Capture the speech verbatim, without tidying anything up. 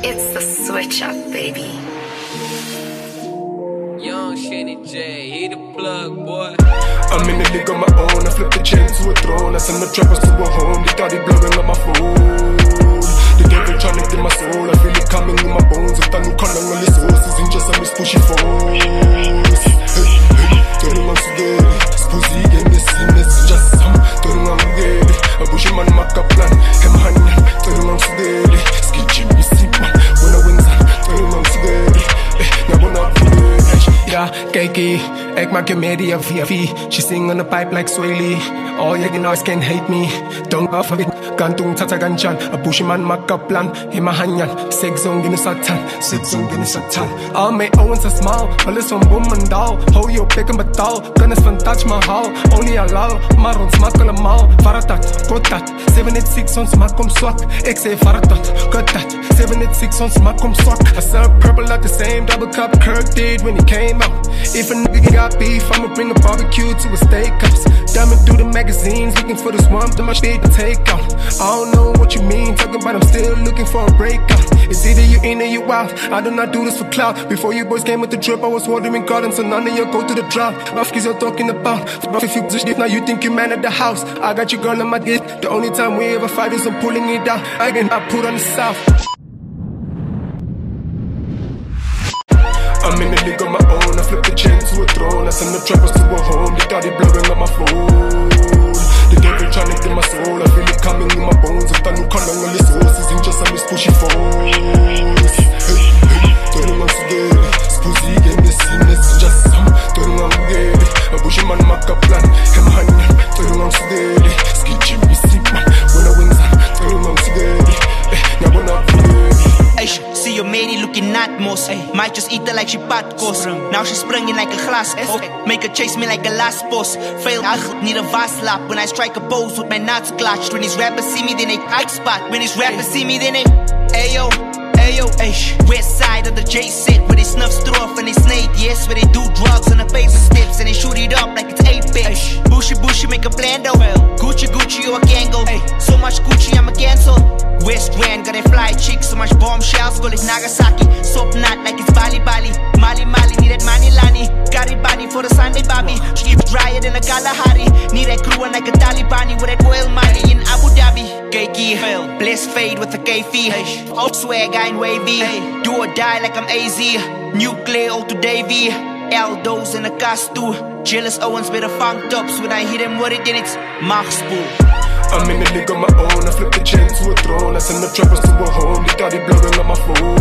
It's the switch up, baby. Young Shanny J, he the plug, boy. I'm in the league on my own, I flip the chain to a throne. I send the trappers to a home, they thought they blowing on my phone. The devil trying to get my soul, I feel it coming in my bones. If I knew calling on the sources, in just a miss pushy phones. Hey, hey, turning on today, spuzi game, yes, yes, just some. Turning on today, a bushy man, my kaplan, him honey, turning on today, skitchy, me sleep, when I wings, turning on today, now when I feel yeah, Kiki, ek maak je media via V. She sing on the pipe like Sway Lee. All you guys can hate me. Don't go for it. Gantung tata ganchan. A bushy man makaplan. Hima hanyan. Sex zone ginu satan. Sex zone ginu satan. All my owens are small. All is on boom and down. Hold your pick and batal. Gunners van touch my how. Only allow. Maron smak allemaal. Faratat. Kotat. seven eight six on smak om swak. Ik say faratat. Kotat. seven eight six on smak om swak. I serve purple like the same double cup Kirk did when he came out. If a nigga got beef, I'ma bring a barbecue to a steakhouse. Diamond through the magazines, looking for this warmth that my shit to take out. I don't know what you mean, talking about I'm still looking for a breakout. It's either you in or you out. I do not do this for clout. Before you boys came with the drip, I was watering gardens, so none of you go to the drought. Rough kids you're talking about. Rough if you push it, now you think you man at the house. I got your girl on my dick. The only time we ever fight is I'm pulling it down. I can not put on the south. I'm in the league on my own, I flip the chain to a throne. I send the trappers to a home, they thought they blowing on my phone. The devil trying to get my soul, I feel it coming in my bones. If I knew calling on the sources, in just a miss pushy phones. Hey, hey, turning on today, spuzi game, yes, yes, just some. Turning on today, a bushy man, my kaplan, him honey. Turning on today, skitchy, me sleep, man. When I wings on, turning on today, now when I feel. See your matey looking at most. Might just eat her like she patkos. Now she springing like a glass. Make her chase me like a last boss. Fail, I need a vast lap. When I strike a pose with my nuts clutched. When these rappers see me, then they tight spot. When these rappers see me, then they ayo, ayo, ayo. West side of the J set where they snuff stroff and they snake. Yes, where they do drugs on the paper steps and they shoot it up like it's eight bit. Bushy, bushy, make a plan though. Gucci, Gucci, or a gango. So much Gucci, I'ma cancel. West Rand, got a fly chick, so much bombshells, call it Nagasaki. Soap knot like it's Bali Bali. Mali Mali, need that money Lani. Body for the Sunday Bobby. She keep drier than a Kalahari. Need that crew like a Talibani with that oil money in Abu Dhabi. Keiki, bless fade with a K F. Old swag, I ain't wavy. Do or die like I'm A Z. Nuclear, all to Davy. Eldos in a cast too. Jealous Owens with the funk tops. When I hit him with it, then it's Machspool. I'm in the league on my own, I flip the chain to a throne. I send the trappers to a home, they thought they blowing on my phone.